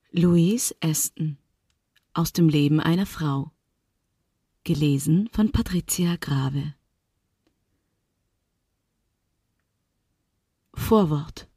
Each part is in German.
Louise Aston aus dem Leben einer Frau. Gelesen von Patricia Grave. Vorwort.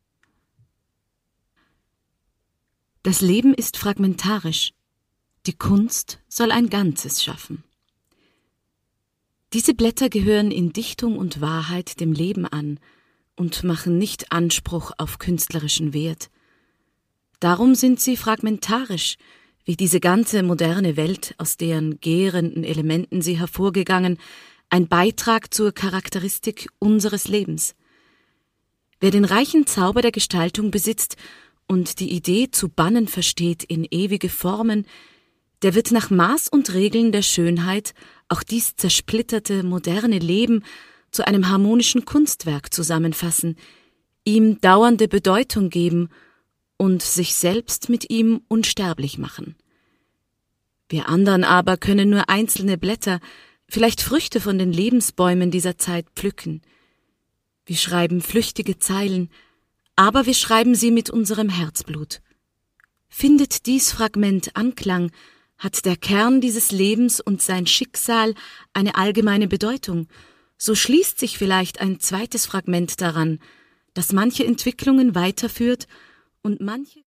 Das Leben ist fragmentarisch. Die Kunst soll ein Ganzes schaffen. Diese Blätter gehören in Dichtung und Wahrheit dem Leben an und machen nicht Anspruch auf künstlerischen Wert. Darum sind sie fragmentarisch, wie diese ganze moderne Welt, aus deren gärenden Elementen sie hervorgegangen, ein Beitrag zur Charakteristik unseres Lebens. Wer den reichen Zauber der Gestaltung besitzt und die Idee zu bannen versteht in ewige Formen, der wird nach Maß und Regeln der Schönheit auch dies zersplitterte, moderne Leben zu einem harmonischen Kunstwerk zusammenfassen, ihm dauernde Bedeutung geben und sich selbst mit ihm unsterblich machen. Wir anderen aber können nur einzelne Blätter, vielleicht Früchte von den Lebensbäumen dieser Zeit pflücken. Wir schreiben flüchtige Zeilen, aber wir schreiben sie mit unserem Herzblut. Findet dies Fragment Anklang, hat der Kern dieses Lebens und sein Schicksal eine allgemeine Bedeutung, so schließt sich vielleicht ein zweites Fragment daran, das manche Entwicklungen weiterführt und manche